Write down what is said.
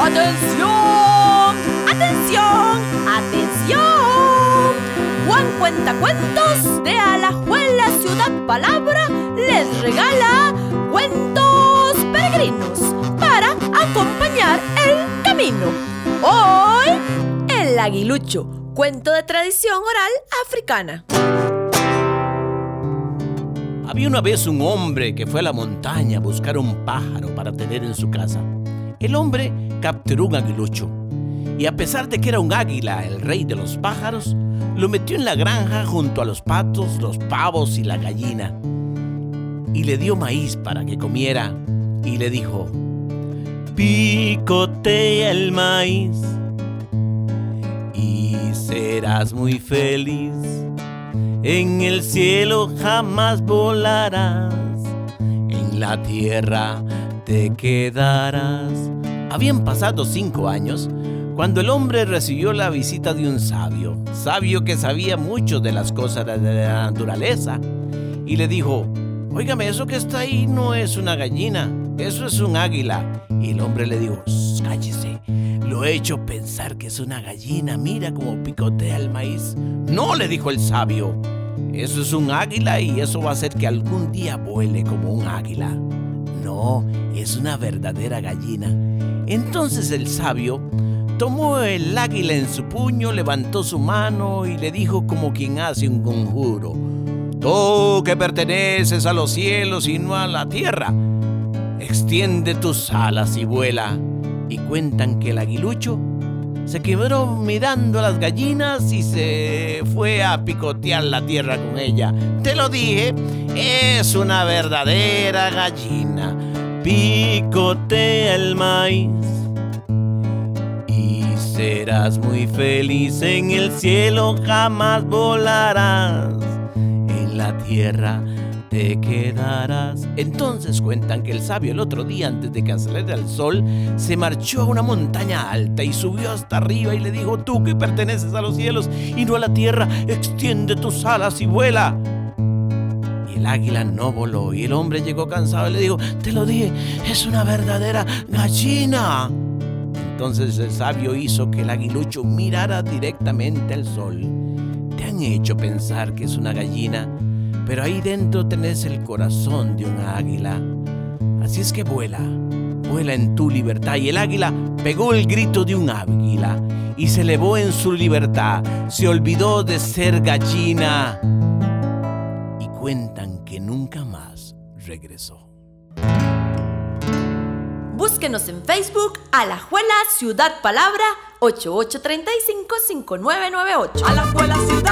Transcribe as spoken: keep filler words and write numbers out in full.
¡Atención! ¡Atención! ¡Atención! Juan Cuentacuentos de Alajuela Ciudad Palabra les regala cuentos peregrinos para acompañar el camino. Hoy, el aguilucho, cuento de tradición oral africana. Había una vez un hombre que fue a la montaña a buscar un pájaro para tener en su casa. El hombre capturó un aguilucho y, a pesar de que era un águila, el rey de los pájaros, lo metió en la granja junto a los patos, los pavos y la gallina, y le dio maíz para que comiera y le dijo: picotea el maíz y serás muy feliz. En el cielo jamás volarás, en la tierra te quedarás. Habían pasado cinco años cuando el hombre recibió la visita de un sabio, sabio que sabía mucho de las cosas de la naturaleza, y le dijo: óigame, eso que está ahí no es una gallina, eso es un águila. Y el hombre le dijo: cállese, lo he hecho pensar que es una gallina, mira cómo picotea el maíz. No, le dijo el sabio, eso es un águila y eso va a hacer que algún día vuele como un águila. No, es una verdadera gallina. Entonces el sabio tomó el águila en su puño, levantó su mano y le dijo como quien hace un conjuro: tú que perteneces a los cielos y no a la tierra, extiende tus alas y vuela. Y cuentan que el aguilucho se quedó mirando a las gallinas y se fue a picotear la tierra con ella. Te lo dije, es una verdadera gallina. Picotea el maíz y serás muy feliz. En el cielo jamás volarás, en la tierra te quedarás. Entonces cuentan que el sabio, el otro día, antes de que saliera el sol, se marchó a una montaña alta y subió hasta arriba y le dijo: tú que perteneces a los cielos y no a la tierra, extiende tus alas y vuela. Y el águila no voló y el hombre llegó cansado y le dijo: te lo dije, es una verdadera gallina. Entonces el sabio hizo que el aguilucho mirara directamente al sol. Te han hecho pensar que es una gallina, pero ahí dentro tenés el corazón de un águila. Así es que vuela, vuela en tu libertad. Y el águila pegó el grito de un águila y se elevó en su libertad. Se olvidó de ser gallina y cuentan que nunca más regresó. Búsquenos en Facebook, Alajuela Ciudad Palabra, ocho ocho tres cinco, cinco nueve nueve ocho. Alajuela Ciudad